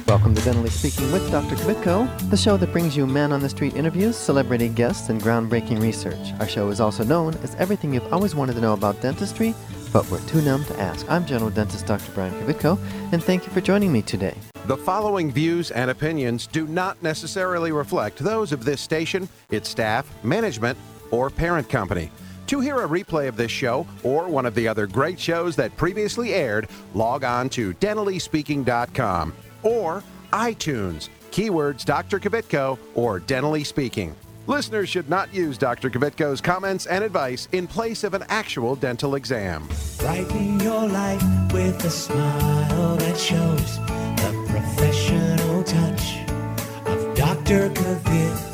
Welcome to Dentally Speaking with Dr. Kvitko, the show that brings you man-on-the-street interviews, celebrity guests, and groundbreaking research. Our show is also known as everything you've always wanted to know about dentistry, but we're too numb to ask. I'm general dentist Dr. Brian Kvitko, and thank you for joining me today. The following views and opinions do not necessarily reflect those of this station, its staff, management, or parent company. To hear a replay of this show or one of the other great shows that previously aired, log on to dentallyspeaking.com or iTunes, keywords Dr. Kvitko or Dentally Speaking. Listeners should not use Dr. Kvitko's comments and advice in place of an actual dental exam. Brighten your life with a smile that shows the professional touch of Dr. Kvitko.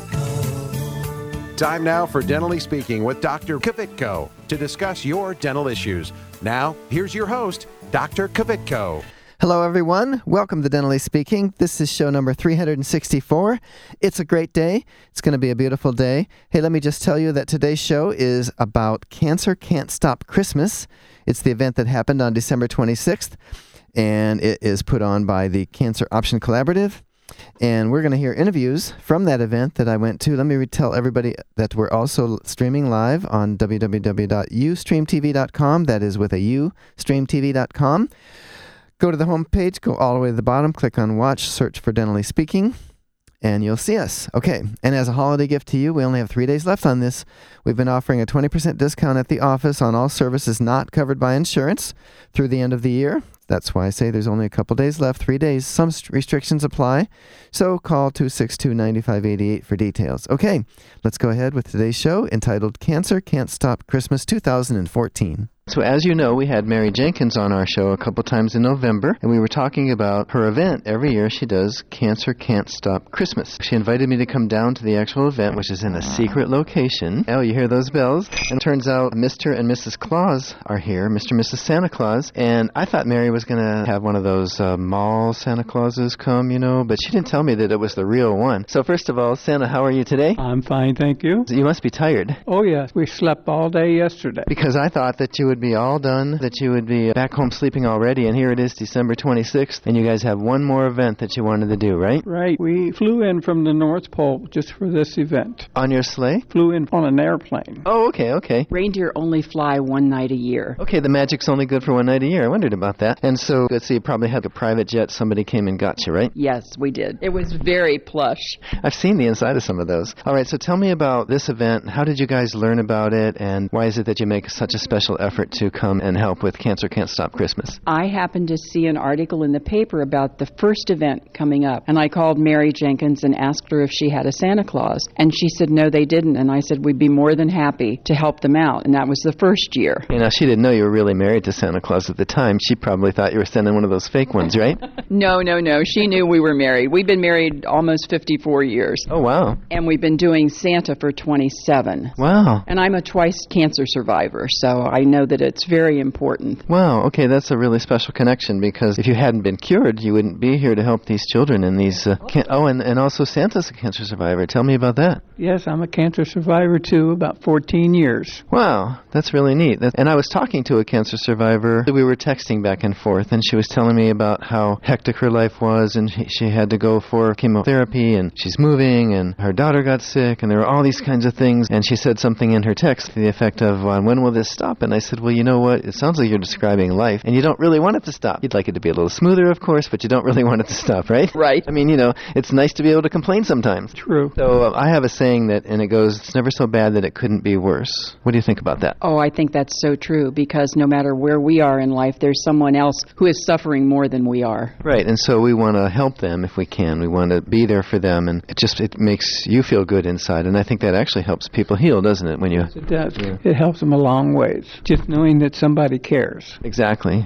Time now for Dentally Speaking with Dr. Kvitko to discuss your dental issues. Now, here's your host, Dr. Kvitko. Hello, everyone. Welcome to Dentally Speaking. This is show number 364. It's a great day. It's going to be a beautiful day. Hey, let me just tell you that today's show is about Cancer Can't Stop Christmas. It's the event that happened on December 26th, and it is put on by the Cancer Option Collaborative. And we're going to hear interviews from that event that I went to. Let me tell everybody that we're also streaming live on www.ustreamtv.com. That is with a U, streamtv.com. Go to the home page, go all the way to the bottom, click on Watch, search for Dentally Speaking, and you'll see us. Okay, and as a holiday gift to you, we only have 3 days left on this. We've been offering a 20% discount at the office on all services not covered by insurance through the end of the year. That's why I say there's only a couple days left, 3 days. Some restrictions apply, so call 262-9588 for details. Okay, let's go ahead with today's show entitled Cancer Can't Stop Christmas 2014. So as you know, we had Mary Jenkins on our show a couple times in November, and we were talking about her event. Every year she does Cancer Can't Stop Christmas. She invited me to come down to the actual event, which is in a secret location. Oh, you hear those bells? And it turns out Mr. and Mrs. Claus are here, Mr. and Mrs. Santa Claus, and I thought Mary was going to have one of those mall Santa Clauses come, you know, but she didn't tell me that it was the real one. So first of all, Santa, how are you today? I'm fine, thank you. You must be tired. Oh, yes. We slept all day yesterday. Because I thought that you would be all done, that you would be back home sleeping already, and here it is December 26th, and you guys have one more event that you wanted to do, right? Right. We flew in from the North Pole just for this event. On your sleigh? Flew in on an airplane. Oh, okay. Reindeer only fly one night a year. Okay, the magic's only good for one night a year. I wondered about that. And so, let's see, you probably had a private jet. Somebody came and got you, right? Yes, we did. It was very plush. I've seen the inside of some of those. All right, so tell me about this event. How did you guys learn about it, and why is it that you make such a special effort to come and help with Cancer Can't Stop Christmas? I happened to see an article in the paper about the first event coming up, and I called Mary Jenkins and asked her if she had a Santa Claus, and she said no, they didn't, and I said we'd be more than happy to help them out, and that was the first year. You know, she didn't know you were really married to Santa Claus at the time. She probably thought you were sending one of those fake ones, right? No. She knew we were married. We've been married almost 54 years. Oh, wow. And we've been doing Santa for 27. Wow. And I'm a twice cancer survivor, so I know that it's very important. Wow, okay, that's a really special connection, because if you hadn't been cured, you wouldn't be here to help these children and these... and also Santa's a cancer survivor. Tell me about that. Yes, I'm a cancer survivor, too, about 14 years. Wow, that's really neat. And I was talking to a cancer survivor. We were texting back and forth, and she was telling me about how hectic her life was, and she had to go for chemotherapy, and she's moving, and her daughter got sick, and there were all these kinds of things. And she said something in her text to the effect of, when will this stop? And I said, well, you know what? It sounds like you're describing life, and you don't really want it to stop. You'd like it to be a little smoother, of course, but you don't really want it to stop, right? Right. I mean, you know, it's nice to be able to complain sometimes. True. So I have a saying that, and it goes, it's never so bad that it couldn't be worse. What do you think about that? Oh, I think that's so true, because no matter where we are in life, there's someone else who is suffering more than we are. Right, and so we want to help them if we can. We want to be there for them, and it makes you feel good inside, and I think that actually helps people heal, doesn't it? When you... Yes, it does. Yeah. It helps them a long ways, just knowing that somebody cares. Exactly.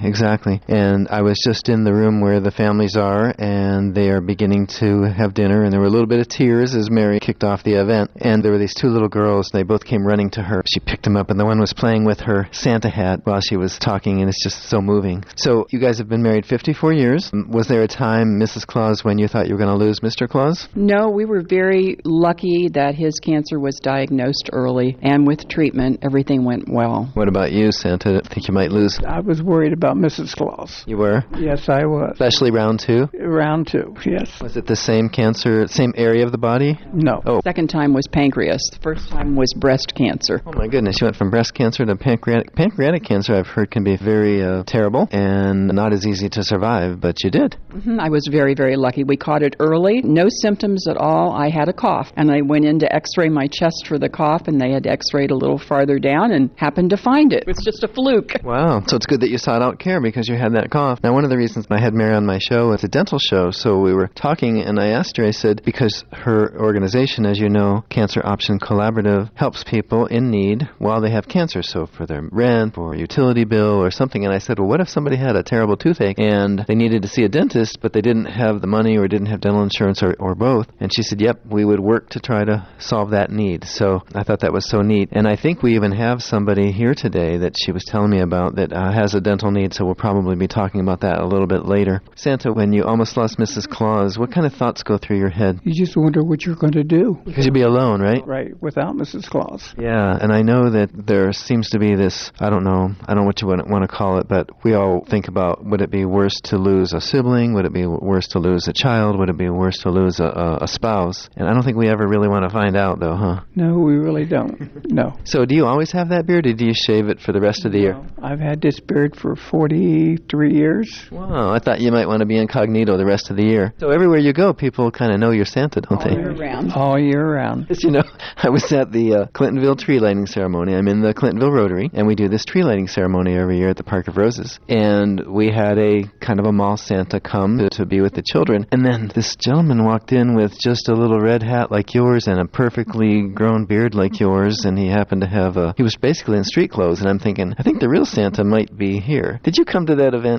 And I was just in the room where the families are, and they are beginning to have dinner, and there were a little bit of tears as Mary kicked off the event, and there were these two little girls. They both came running to her. She picked them up, and the one was playing with her Santa hat while she was talking, and it's just so moving. So you guys have been married 54 years. Was there a time, Mrs. Claus, when you thought you were going to lose Mr. Claus? No, we were very lucky that his cancer was diagnosed early, and with treatment, everything went well. What about you, lose Santa? Think you might lose? I was worried about Mrs. Claus. You were? Yes, I was. Especially round 2? Round 2, yes. Was it the same cancer, same area of the body? No. Oh. Second time was pancreas. The first time was breast cancer. Oh my goodness, you went from breast cancer to pancreatic. Pancreatic cancer, I've heard, can be very terrible and not as easy to survive, but you did. I was very, very lucky. We caught it early. No symptoms at all. I had a cough, and I went in to x-ray my chest for the cough, and they had x-rayed a little farther down and happened to find it. It was just a fluke. Wow. So it's good that you sought out care because you had that cough. Now, one of the reasons I had Mary on my show, it's a dental show, so we were talking, and I asked her, I said, because her organization, as you know, Cancer Option Collaborative, helps people in need while they have cancer, so for their rent or utility bill or something. And I said, well, what if somebody had a terrible toothache and they needed to see a dentist, but they didn't have the money or didn't have dental insurance or both? And she said, yep, we would work to try to solve that need. So I thought that was so neat. And I think we even have somebody here today that she was telling me about that has a dental need, so we'll probably be talking about that a little bit later. Santa, when you almost lost Mrs. Claus, what kind of thoughts go through your head? You just wonder what you're going to do. Because you'd be alone, right? Right, without Mrs. Claus. Yeah, and I know that there seems to be this, I don't know what you want to call it, but we all think about, would it be worse to lose a sibling? Would it be worse to lose a child? Would it be worse to lose a spouse? And I don't think we ever really want to find out, though, huh? No, we really don't. No. So do you always have that beard, or do you shave it for the rest of the year? I've had this beard for 43 years. Wow, I thought you might want to be incognito the rest of the year. So everywhere you go, people kind of know you're Santa, don't they? All year round. All year round. You know, I was at the Clintonville tree lighting ceremony. I'm in the Clintonville Rotary, and we do this tree lighting ceremony every year at the Park of Roses. And we had a kind of a mall Santa come to be with the children. And then this gentleman walked in with just a little red hat like yours and a perfectly grown beard like yours. And he happened to have he was basically in street clothes. And I'm thinking, I think the real Santa might be here. Did you come to that event?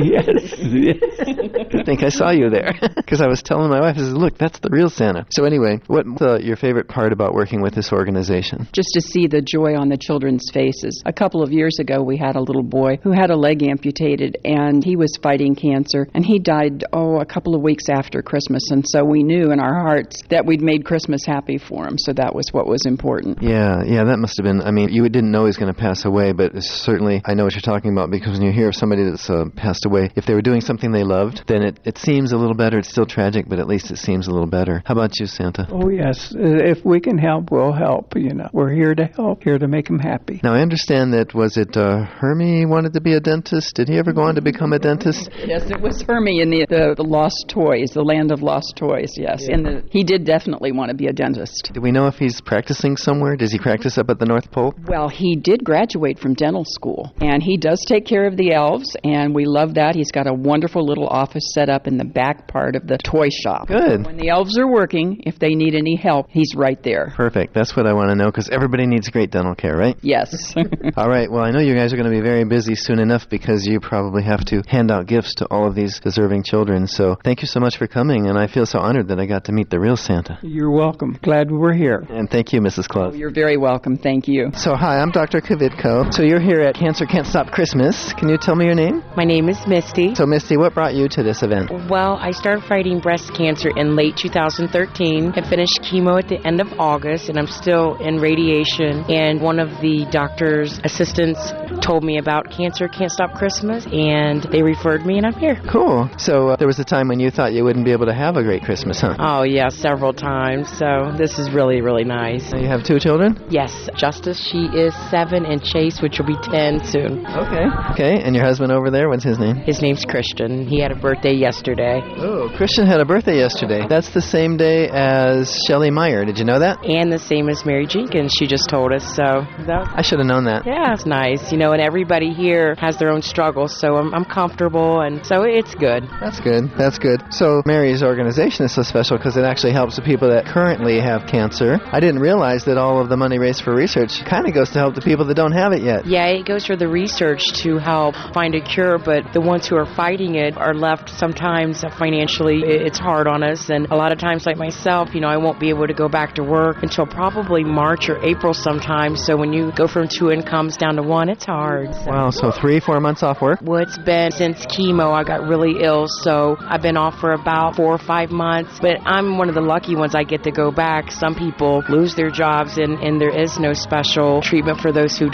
Yes. I think I saw you there. Because I was telling my wife, I said, look, that's the real Santa. So anyway, what's your favorite part about working with this organization? Just to see the joy on the children's faces. A couple of years ago, we had a little boy who had a leg amputated, and he was fighting cancer, and he died, a couple of weeks after Christmas. And so we knew in our hearts that we'd made Christmas happy for him, so that was what was important. Yeah, that must have been, I mean, you didn't know he was going to pass away, but certainly I know what you're talking about, because when you hear of somebody that's passed away, if they were doing something they loved, then it seems a little better. It's still tragic, but at least it seems a little better. How about you, Santa? Oh, yes. If we can help, we'll help. We're here to help, here to make them happy. Now, I understand that, was it Hermie wanted to be a dentist? Did he ever go on to become a dentist? Yes, it was Hermie in the Lost Toys, the Land of Lost Toys, yes. Yeah. And he did definitely want to be a dentist. Do we know if he's practicing somewhere? Does he practice up at the North Pole? Well, he did graduate from dental school, and he does take care of the elves, and we love that. He's got a wonderful little office set up in the back part of the toy shop. Good. When the elves are working, if they need any help, he's right there. Perfect. That's what I want to know, because everybody needs great dental care, right? Yes. All right. Well, I know you guys are going to be very busy soon enough, because you probably have to hand out gifts to all of these deserving children. So thank you so much for coming, and I feel so honored that I got to meet the real Santa. You're welcome. Glad we're here. And thank you, Mrs. Claus. You're very welcome. Thank you. So hi, I'm Dr. Kvitko. So you're here at Cancer Can't Stop Christmas. Can you tell me your name? My name is Misty. So Misty, what brought you to this event? Well, I started fighting breast cancer in late 2013. I finished chemo at the end of August, and I'm still in radiation. And one of the doctor's assistants told me about Cancer Can't Stop Christmas, and they referred me, and I'm here. Cool. So there was a time when you thought you wouldn't be able to have a great Christmas, huh? Oh, yeah, several times. So this is really, really nice. So you have 2 children? Yes. Justice, she is 7, and Chase, which will be 10 soon. Okay. And your husband over there, what's his name? His name's Christian. He had a birthday yesterday. Oh, Christian had a birthday yesterday. That's the same day as Shelley Meyer. Did you know that? And the same as Mary Jenkins, she just told us. So I should have known that. Yeah, it's nice. And everybody here has their own struggles, so I'm comfortable, and so it's good. That's good. So Mary's organization is so special because it actually helps the people that currently have cancer. I didn't realize that all of the money raised for research kind of goes to help the people that don't have it yet. Yeah, it goes for the research to help find a cure, but the ones who are fighting it are left sometimes financially. It's hard on us, and a lot of times, like myself, I won't be able to go back to work until probably March or April sometime, so when you go from 2 incomes down to 1, it's hard. So. Wow, so 3-4 months off work? Well, it's been since chemo. I got really ill, so I've been off for about 4 or 5 months, but I'm one of the lucky ones. I get to go back. Some people lose their jobs, and there is no special treatment for those who do have cancer.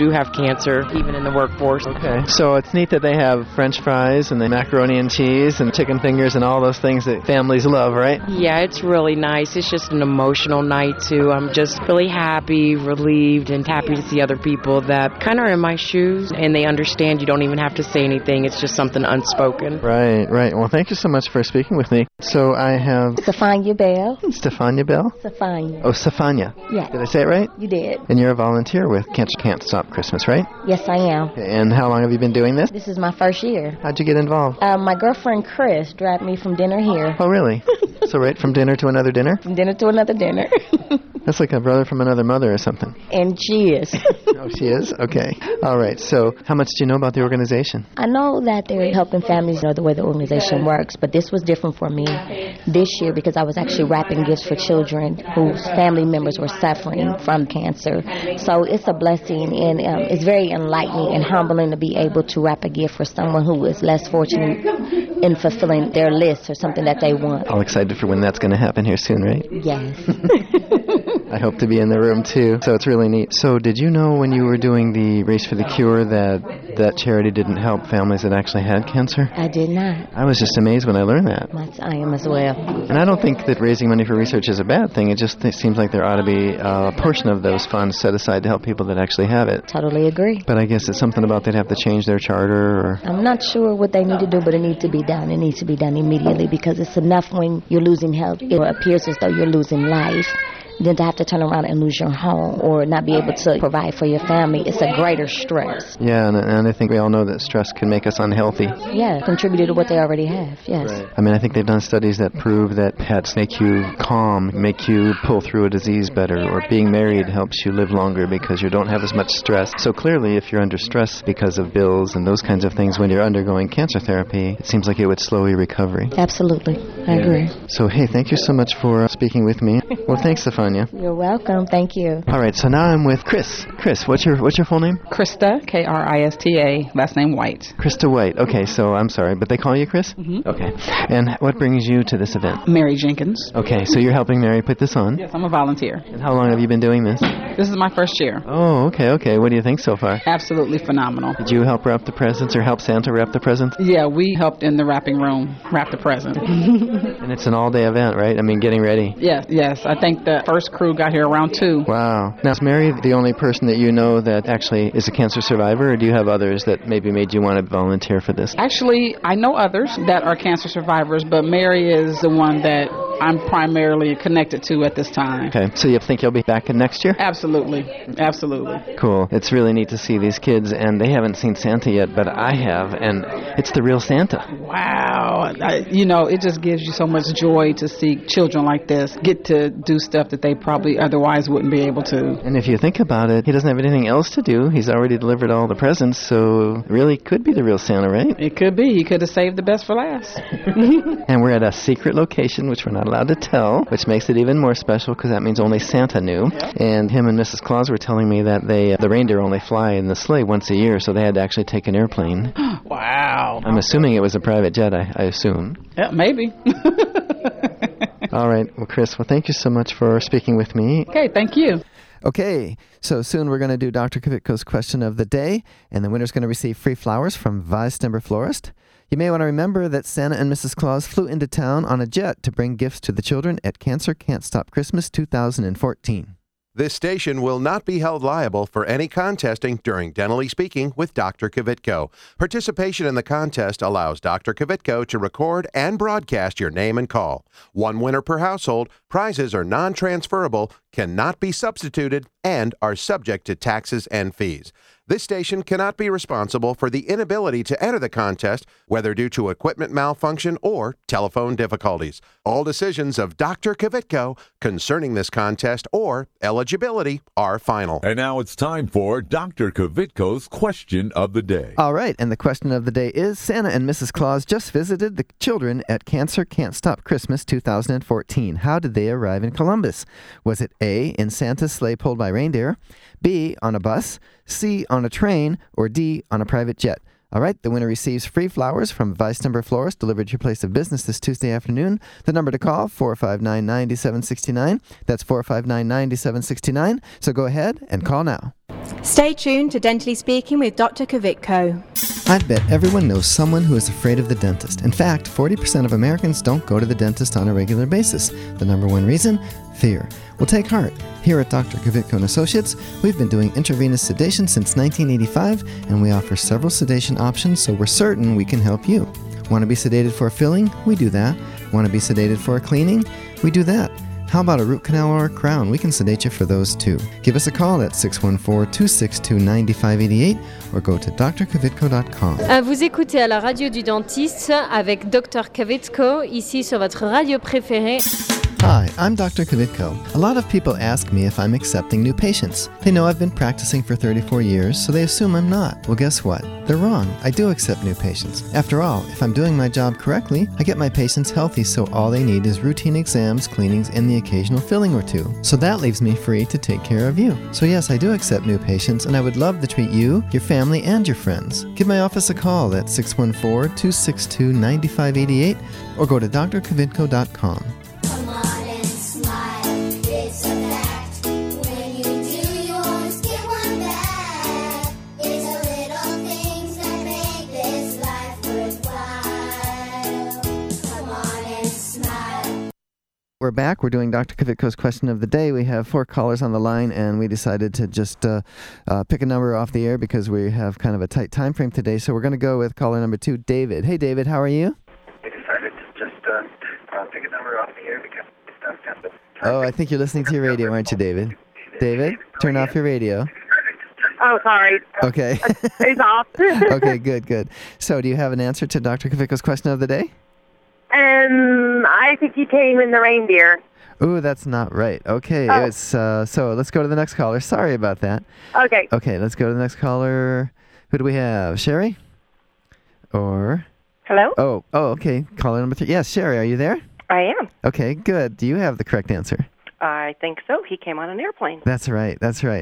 cancer, even in the workforce. Okay. So it's neat that they have French fries and the macaroni and cheese and chicken fingers and all those things that families love, right? Yeah, it's really nice. It's just an emotional night, too. I'm just really happy, relieved, and happy to see other people that kind of are in my shoes, and they understand you don't even have to say anything. It's just something unspoken. Right. Well, thank you so much for speaking with me. So I have Stefania Bell. Stefania Bell? Stefania. Oh, Stefania. Yeah. Did I say it right? You did. And you're a volunteer with Cancer Can't Stop Christmas, right? Yes, I am. Okay, and how long have you been doing this? This is my first year. How'd you get involved? My girlfriend Chris dragged me from dinner here. Oh, really? So right from dinner to another dinner? From dinner to another dinner. That's like a brother from another mother or something. And she is. Oh, she is? Okay. All right. So how much do you know about the organization? I know that they're helping families know the way the organization works, but this was different for me this year because I was actually wrapping gifts for children whose family members were suffering from cancer. So it's a blessing, and it's very enlightening and humbling to be able to wrap a gift for someone who is less fortunate in fulfilling their list or something that they want. All excited for when that's going to happen here soon, right? Yes. I hope to be in the room, too. So it's really neat. So did you know when you were doing the Race for the Cure that charity didn't help families that actually had cancer? I did not. I was just amazed when I learned that. I am as well. And I don't think that raising money for research is a bad thing. It just seems like there ought to be a portion of those funds set aside to help people that actually have it. Totally agree. But I guess it's something about they'd have to change their charter or... I'm not sure what they need to do, but it needs to be done. It needs to be done immediately because it's enough when you're losing health. It appears as though you're losing life. Then to have to turn around and lose your home or not be able to provide for your family, it's a greater stress. Yeah, and I think we all know that stress can make us unhealthy. Yeah, contributed to what they already have, yes. Right. I mean, I think they've done studies that prove that pets make you calm, make you pull through a disease better, or being married helps you live longer because you don't have as much stress. So clearly, if you're under stress because of bills and those kinds of things when you're undergoing cancer therapy, it seems like it would slow your recovery. Absolutely. I agree. So, hey, thank you so much for speaking with me. Well, thanks, Stefania. You're welcome. Thank you. All right, so now I'm with Chris. Chris, what's your full name? Krista, Krista, last name White. Krista White. Okay, so I'm sorry, but they call you Chris? Mm-hmm. Okay. And what brings you to this event? Mary Jenkins. Okay, so you're helping Mary put this on? Yes, I'm a volunteer. And how long have you been doing this? This is my first year. Oh, okay. What do you think so far? Absolutely phenomenal. Did you help wrap the presents or help Santa wrap the presents? Yeah, we helped in the wrapping room wrap the present. And it's an all-day event, right? I mean, getting ready. Yes. I think the first crew got here around 2. Wow. Now, is Mary the only person that you know that actually is a cancer survivor, or do you have others that maybe made you want to volunteer for this? Actually, I know others that are cancer survivors, but Mary is the one that I'm primarily connected to at this time. Okay. So you think you'll be back in next year? Absolutely. Cool. It's really neat to see these kids, and they haven't seen Santa yet, but I have, and it's the real Santa. Wow. It just gives you so much joy to see children like this get to do stuff that they probably otherwise wouldn't be able to. And if you think about it, he doesn't have anything else to do. He's already delivered all the presents, so it really could be the real Santa, right? It could be. He could have saved the best for last. And we're at a secret location, which we're not allowed to tell, which makes it even more special because that means only Santa knew. And him and Mrs. Claus were telling me that the reindeer only fly in the sleigh once a year, so they had to actually take an airplane. Wow. I'm assuming it was a private jet, I assume. Yeah, maybe. All right. Well, Chris, thank you so much for speaking with me. Okay, thank you. Okay, so soon we're going to do Dr. Kvitko's question of the day, and the winner's going to receive free flowers from Weistember Florist. You may want to remember that Santa and Mrs. Claus flew into town on a jet to bring gifts to the children at Cancer Can't Stop Christmas 2014. This station will not be held liable for any contesting during Dentally Speaking with Dr. Kvitko. Participation in the contest allows Dr. Kvitko to record and broadcast your name and call. One winner per household, prizes are non-transferable, cannot be substituted, and are subject to taxes and fees. This station cannot be responsible for the inability to enter the contest, whether due to equipment malfunction or telephone difficulties. All decisions of Dr. Kvitko concerning this contest or eligibility are final. And now it's time for Dr. Kvitko's question of the day. All right, and the question of the day is, Santa and Mrs. Claus just visited the children at Cancer Can't Stop Christmas 2014. How did they arrive in Columbus? Was it A, in Santa's sleigh pulled by reindeer, B, on a bus, C, on a train, or D, on a private jet? All right, the winner receives free flowers from Weistember Florist delivered to your place of business this Tuesday afternoon. The number to call, 459-9769. That's 459-9769. So go ahead and call now. Stay tuned to Dentally Speaking with Dr. Kvitko. I bet everyone knows someone who is afraid of the dentist. In fact, 40% of Americans don't go to the dentist on a regular basis. The number one reason? Fear. Well, take heart. Here at Dr. Kvitko & Associates, we've been doing intravenous sedation since 1985, and we offer several sedation options, so we're certain we can help you. Want to be sedated for a filling? We do that. Want to be sedated for a cleaning? We do that. How about a root canal or a crown? We can sedate you for those too. Give us a call at 614-262-9588 or go to drkvitko.com. Vous écoutez à la radio du dentiste avec Dr. Kvitko, ici sur votre radio préférée. Hi, I'm Dr. Kvitko. A lot of people ask me if I'm accepting new patients. They know I've been practicing for 34 years, so they assume I'm not. Well, guess what? They're wrong. I do accept new patients. After all, if I'm doing my job correctly, I get my patients healthy, so all they need is routine exams, cleanings, and the occasional filling or two. So that leaves me free to take care of you. So yes, I do accept new patients, and I would love to treat you, your family, and your friends. Give my office a call at 614-262-9588 or go to drkvitko.com. We're back. We're doing Dr. Kvitko's question of the day. We have 4 callers on the line, and we decided to just pick a number off the air because we have kind of a tight time frame today. So we're going to go with caller number 2, David. Hey, David, how are you? We decided to just pick a number off the air because Oh, I think you're listening to your radio, aren't you, David? David, turn off your radio. Oh, sorry. Okay. It's off. Okay, good. So do you have an answer to Dr. Kvitko's question of the day? I think he came in the reindeer. Ooh, that's not right. Okay, it's so let's go to the next caller. Sorry about that. Okay. Okay, let's go to the next caller. Who do we have? Sherry? Or? Hello? Oh, okay. Caller number 3. Yes, Sherry, are you there? I am. Okay, good. Do you have the correct answer? I think so. He came on an airplane. That's right.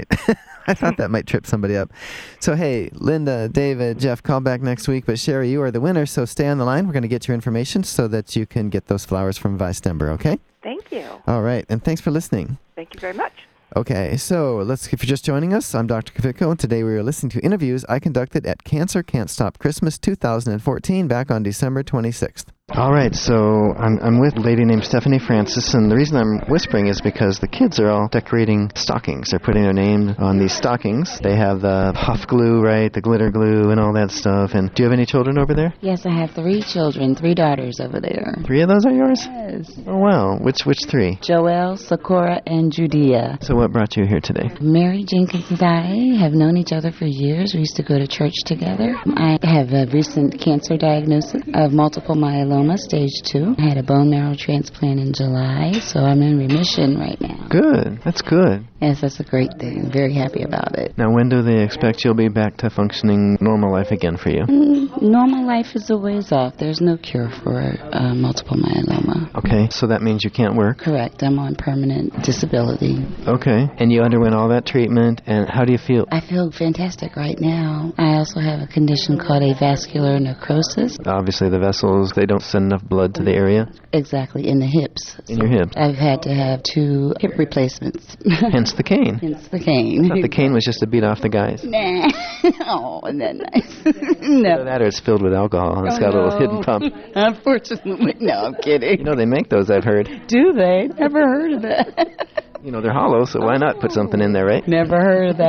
I thought that might trip somebody up. So, hey, Linda, David, Jeff, call back next week. But, Sherry, you are the winner, so stay on the line. We're going to get your information so that you can get those flowers from Vice Denver, okay? Thank you. All right, and thanks for listening. Thank you very much. Okay, so if you're just joining us, I'm Dr. Kvitko, and today we are listening to interviews I conducted at Cancer Can't Stop Christmas 2014 back on December 26th. All right, so I'm with a lady named Stephanie Francis, and the reason I'm whispering is because the kids are all decorating stockings. They're putting their name on these stockings. They have the puff glue, right, the glitter glue, and all that stuff. And do you have any children over there? Yes, I have 3 children, 3 daughters over there. 3 of those are yours? Yes. Oh, wow. Which 3? Joelle, Sakura, and Judea. So what brought you here today? Mary Jenkins and I have known each other for years. We used to go to church together. I have a recent cancer diagnosis of multiple myeloma, stage 2. I had a bone marrow transplant in July, so I'm in remission right now. Good. That's good. Yes, that's a great thing. Very happy about it. Now, when do they expect you'll be back to functioning normal life again for you? Normal life is a ways off. There's no cure for multiple myeloma. Okay, so that means you can't work? Correct. I'm on permanent disability. Okay. And you underwent all that treatment, and how do you feel? I feel fantastic right now. I also have a condition called avascular necrosis. Obviously, the vessels, they don't send enough blood to the area? Exactly, in the hips. In your hips? I've had to have 2 hip replacements. Hence the cane. Hence the cane. I thought the cane was just to beat off the guys. Nah. Oh, isn't that nice? No. Either that or it's filled with alcohol. It's got a little hidden pump. Unfortunately. No, I'm kidding. You know, they make those, I've heard. Do they? Never heard of that. You know, they're hollow, so why not put something in there, right? Never heard of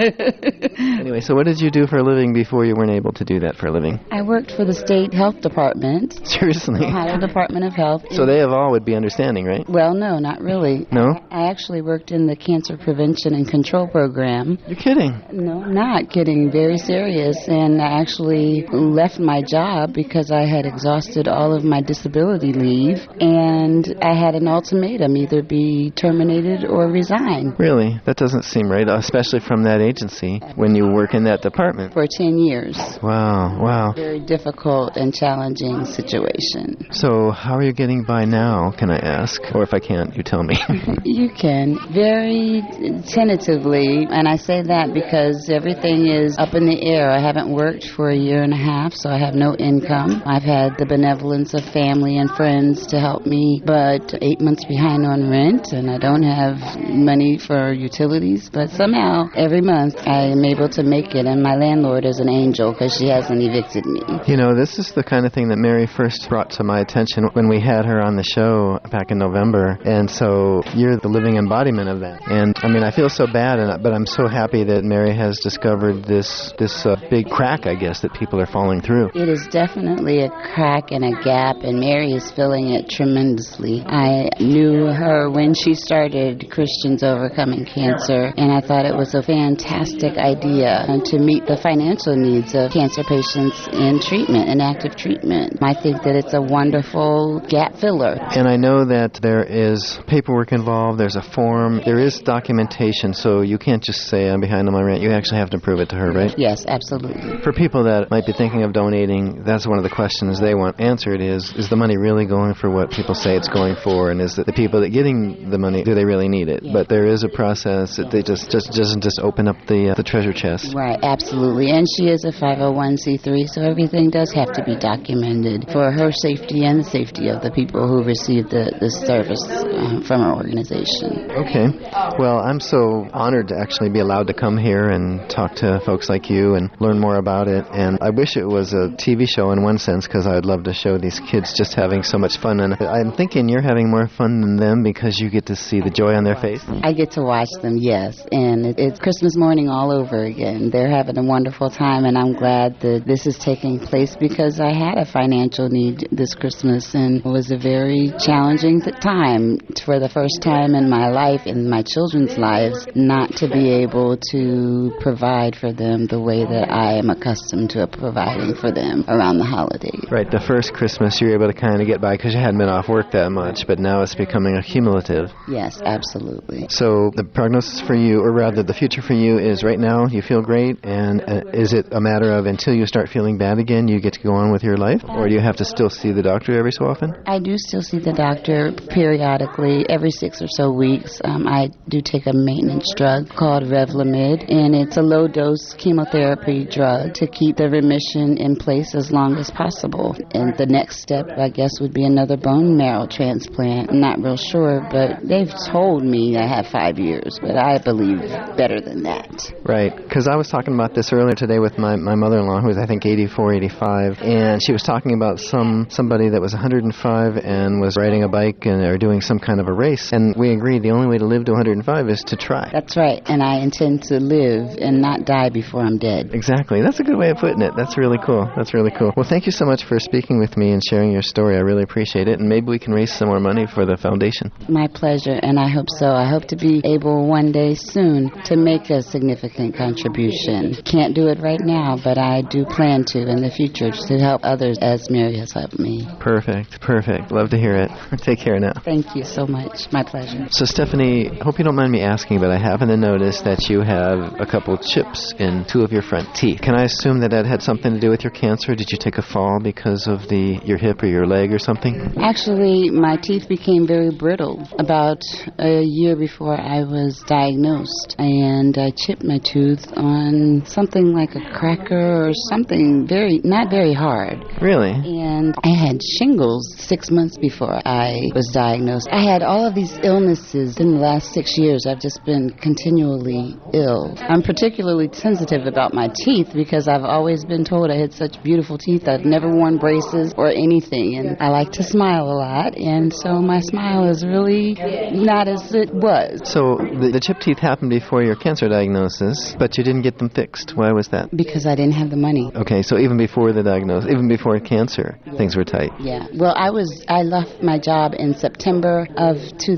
that. Anyway, so what did you do for a living before you weren't able to do that for a living? I worked for the state health department. Seriously? Ohio Department of Health. So they of all would be understanding, right? Well, no, not really. No? I actually worked in the Cancer Prevention and Control Program. You're kidding? No, I'm not kidding. Very serious. And I actually left my job because I had exhausted all of my disability leave, and I had an ultimatum, either be terminated or resign. Really? That doesn't seem right, especially from that agency when you work in that department. For 10 years. Wow. Very difficult and challenging situation. So how are you getting by now, can I ask? Or if I can't, you tell me. You can. Very tentatively, and I say that because everything is up in the air. I haven't worked for a year and a half, so I have no income. I've had the benevolence of family and friends to help me, but 8 months behind on rent, and I don't have have money for utilities, but somehow every month I am able to make it, and my landlord is an angel because she hasn't evicted me. You know, this is the kind of thing that Mary first brought to my attention when we had her on the show back in November, and so you're the living embodiment of that. And I mean, I feel so bad, but I'm so happy that Mary has discovered this big crack, I guess, that people are falling through. It is definitely a crack and a gap, and Mary is filling it tremendously. I knew her when she started Christians Overcoming Cancer, and I thought it was a fantastic idea to meet the financial needs of cancer patients in treatment, in active treatment. I think that it's a wonderful gap filler. And I know that there is paperwork involved, there's a form, there is documentation, so you can't just say, I'm behind on my rent. You actually have to prove it to her, right? Yes, absolutely. For people that might be thinking of donating, that's one of the questions they want answered is the money really going for what people say it's going for, and is that the people that getting the money, do they really need it? Yeah. But there is a process that they just doesn't just open up the treasure chest. Right, absolutely. And she is a 501c3, so everything does have to be documented for her safety and the safety of the people who receive the service from our organization. Okay. Well, I'm so honored to actually be allowed to come here and talk to folks like you and learn more about it. And I wish it was a TV show in one sense, because I'd love to show these kids just having so much fun. And I'm thinking you're having more fun than them because you get to see the joy on their face. I get to watch them, yes. And it's Christmas morning all over again. They're having a wonderful time, and I'm glad that this is taking place because I had a financial need this Christmas, and it was a very challenging time for the first time in my life, in my children's lives, not to be able to provide for them the way that I am accustomed to providing for them around the holidays. Right, the first Christmas you were able to kind of get by because you hadn't been off work that much, but now it's becoming a cumulative. Yes, absolutely. So the prognosis for you, or rather the future for you, is right now you feel great, and is it a matter of until you start feeling bad again, you get to go on with your life, or do you have to still see the doctor every so often? I do still see the doctor periodically, every 6 or so weeks. I do take a maintenance drug called Revlimid, and it's a low-dose chemotherapy drug to keep the remission in place as long as possible. And the next step, I guess, would be another bone marrow transplant. I'm not real sure, but they've told me I have 5 years, but I believe better than that. Right, because I was talking about this earlier today with my mother-in-law, who is, I think, 84, 85, and she was talking about somebody that was 105 and was riding a bike or doing some kind of a race, and we agreed the only way to live to 105 is to try. That's right, and I intend to live and not die before I'm dead. Exactly. That's a good way of putting it. That's really cool. That's really cool. Well, thank you so much for speaking with me and sharing your story. I really appreciate it, and maybe we can raise some more money for the foundation. My pleasure, and I hope so. I hope to be able one day soon to make a significant contribution. Can't do it right now, but I do plan to in the future to help others as Mary has helped me. Perfect. Love to hear it. Take care now. Thank you so much. My pleasure. So, Stephanie, I hope you don't mind me asking, but I happen to notice that you have a couple chips in 2 of your front teeth. Can I assume that had something to do with your cancer? Did you take a fall because of your hip or your leg or something? Actually, my teeth became very brittle about a year before I was diagnosed, and I chipped my tooth on something like a cracker or something not very hard. Really? And I had shingles 6 months before I was diagnosed. I had all of these illnesses in the last 6 years. I've just been continually ill. I'm particularly sensitive about my teeth because I've always been told I had such beautiful teeth. I've never worn braces or anything, and I like to smile a lot, and so my smile is really not as it was. So the chipped teeth happened before your cancer diagnosis, but you didn't get them fixed. Why was that? Because I didn't have the money. Okay, so even before the diagnosis, even before cancer, things were tight. Yeah. Well, I left my job in September of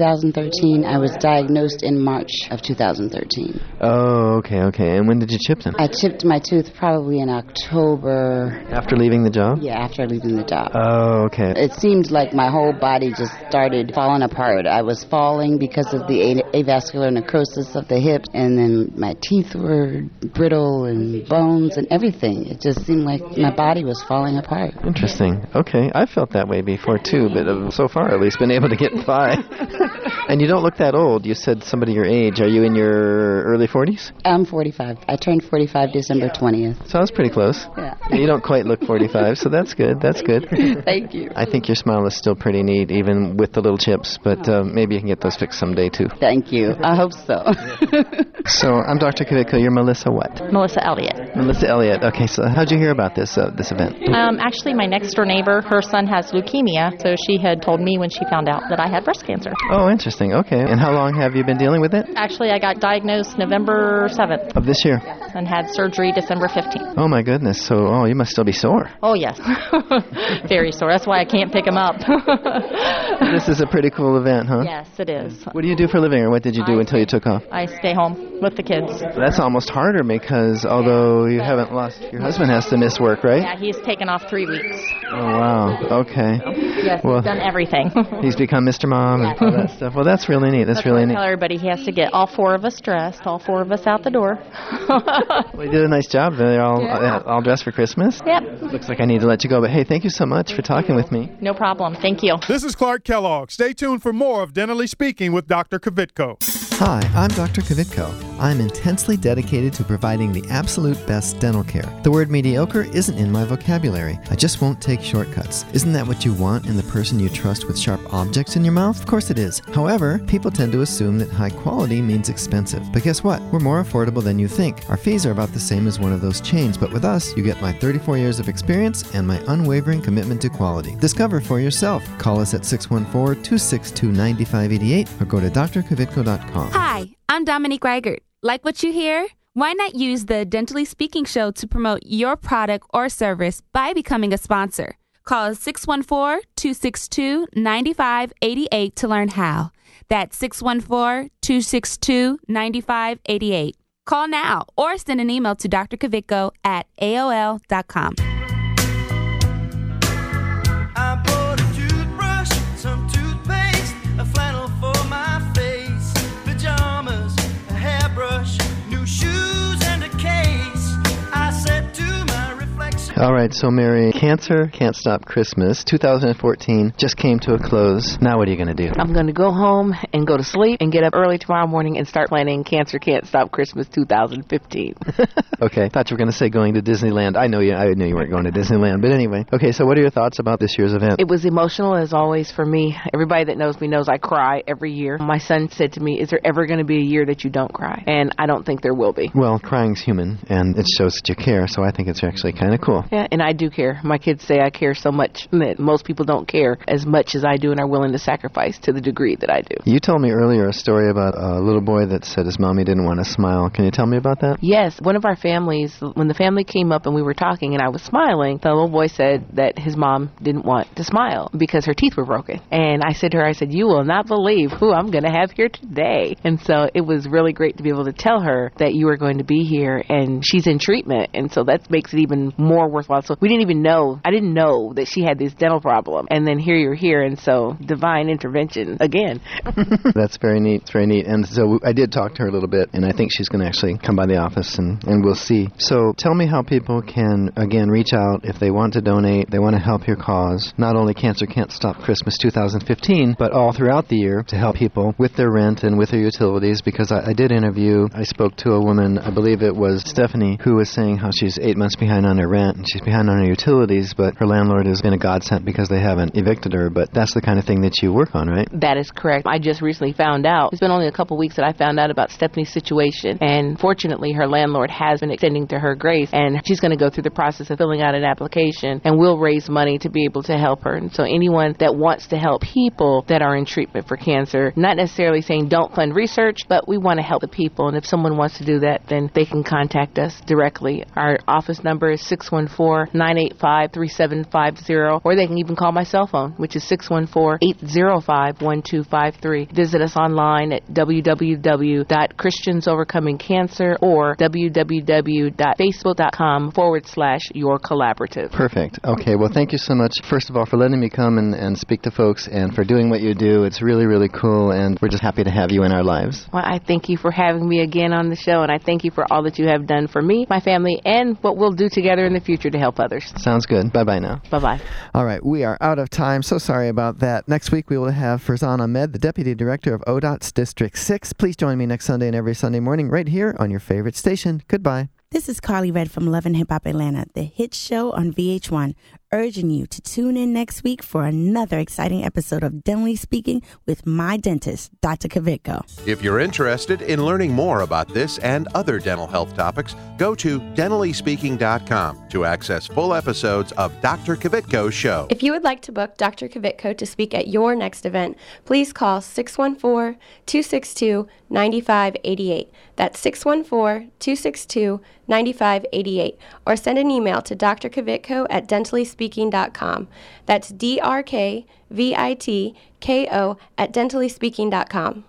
2013. I was diagnosed in March of 2013. Oh, okay. And when did you chip them? I chipped my tooth probably in October. After leaving the job? Yeah, after leaving the job. Oh, okay. It seemed like my whole body just started falling apart. I was falling because of the avascular necrosis of the hips, and then my teeth were brittle and bones and everything. It just seemed like my body was falling apart. Interesting. Okay. I felt that way before, too, but so far at least been able to get by. And you don't look that old. You said somebody your age. Are you in your early 40s? I'm 45. I turned 45 December 20th. So I was pretty close. Yeah. You don't quite look 45, so that's good. Thank you. I think your smile is still pretty neat, even with the little chips, but maybe you can get those fixed someday, too. Thank you. I hope so. So I'm Dr. Kvitko. You're Melissa what? Melissa Elliott. Melissa Elliott. Okay, so how'd you hear about this event? Actually, my next door neighbor, her son has leukemia, so she had told me when she found out that I had breast cancer. Oh, interesting. Okay. And how long have you been dealing with it? Actually, I got diagnosed November 7th. Of this year? And had surgery December 15th. Oh, my goodness. So, you must still be sore. Oh, yes. Very sore. That's why I can't pick them up. This is a pretty cool event, huh? Yes, it is. What do you do for a living, or what did you do until you took off? I stay home with the kids. That's almost harder because although you haven't lost, your husband has to miss work, right? Yeah, he's taken off 3 weeks. Oh, wow. Okay. Yes, he's done everything. He's become Mr. Mom and all that stuff. Well, that's really neat. That's really neat. I tell everybody he has to get all 4 of us dressed, all 4 of us out the door. Well, you did a nice job. They're all dressed for Christmas. Yep. Looks like I need to let you go, but hey, thank you so much for talking with me. No problem. Thank you. This is Clark Kellogg. Stay tuned for more of Dentally Speaking with Dr. Kvitko. Hi, I'm Dr. Kvitko. I'm intensely dedicated to providing the absolute best dental care. The word mediocre isn't in my vocabulary. I just won't take shortcuts. Isn't that what you want in the person you trust with sharp objects in your mouth? Of course it is. However, people tend to assume that high quality means expensive. But guess what? We're more affordable than you think. Our fees are about the same as one of those chains, but with us, you get my 34 years of experience and my unwavering commitment to quality. Discover for yourself. Call us at 614-262-9588 or go to drkvitko.com. Hi, I'm Dominique Reichert. Like what you hear? Why not use the Dentally Speaking Show to promote your product or service by becoming a sponsor? Call 614-262-9588 to learn how. That's 614-262-9588. Call now or send an email to drkvitko@aol.com. I bought a toothbrush, some toothpaste, a flannel for my face, pajamas, a hairbrush, new shoes, and a case. I said to my reflection. All right, so Mary, Cancer Can't Stop Christmas 2014 just came to a close. Now what are you going to do? I'm going to go home and go to sleep and get up early tomorrow morning and start planning Cancer Can't Stop Christmas 2015. Okay, thought you were going to say going to Disneyland. I knew you weren't going to Disneyland, but anyway. Okay, so what are your thoughts about this year's event? It was emotional as always for me. Everybody that knows me knows I cry every year. My son said to me, is there ever going to be a year that you don't cry? And I don't think there will be. Well, crying's human, and it shows that you care, so I think it's actually kind of cool. Yeah, and I do care. My kids say I care so much that most people don't care as much as I do and are willing to sacrifice to the degree that I do. You told me earlier a story about a little boy that said his mommy didn't want to smile. Can you tell me about that? Yes. One of our families, when the family came up and we were talking and I was smiling, the little boy said that his mom didn't want to smile because her teeth were broken. And I said to her, you will not believe who I'm going to have here today. And so it was really great to be able to tell her that you are going to be here and she's in treatment. And so that makes it even more worthwhile. So I didn't know that she had this dental problem. And then here you're here. And so divine intervention again. That's very neat. It's very neat. And so I did talk to her a little bit, and I think she's going to actually come by the office, and we'll see. So tell me how people can, again, reach out if they want to donate, they want to help your cause. Not only Cancer Can't Stop Christmas 2015, but all throughout the year to help people with their rent and with their utilities, because I spoke to a woman, I believe it was Stephanie, who was saying how she's 8 months behind on her rent, and she's behind on her utilities, but her landlord has been a godsend because they haven't evicted her. But that's the kind of thing that you work on, right? That is correct. I just recently found out. It's been only a couple weeks that I found out about Stephanie's situation, and fortunately her landlord has been extending to her grace, and she's going to go through the process of filling out an application, and we'll raise money to be able to help her. And so anyone that wants to help people that are in treatment for cancer, not necessarily saying don't fund research, but we want to help the people, and if someone wants to do that, then they can contact us directly. Our office number is 614-985-3750, or they can even call my cell phone, which is 614-805-1253. Visit us online at www.christiansovercomingcancer or www.facebook.com/yourcollaborative. Perfect. Okay, well, thank you so much, first of all, for letting me come and speak to folks and for doing what you do. It's really, really cool, and we're just happy to have you in our lives. Well, I thank you for having me again on the show, and I thank you for all that you have done for me, my family, and what we'll do together in the future to help others. Sounds good. Bye-bye now. Bye-bye. All right, we are out of time. So sorry about that. Next week, we will have Farzan Ahmed, the Deputy Director of ODOT's District 6. Please join me next Sunday and every Sunday morning right here on your favorite station. Goodbye. This is Carly Red from Love and Hip Hop Atlanta, the hit show on VH1. urging you to tune in next week for another exciting episode of Dentally Speaking with my dentist, Dr. Kvitko. If you're interested in learning more about this and other dental health topics, go to dentallyspeaking.com to access full episodes of Dr. Kvitko's show. If you would like to book Dr. Kvitko to speak at your next event, please call 614-262-9588. That's 614-262-9588. Or send an email to Dr. Kvitko at dentallyspeaking.com. That's DRKVITKO at dentallyspeaking.com.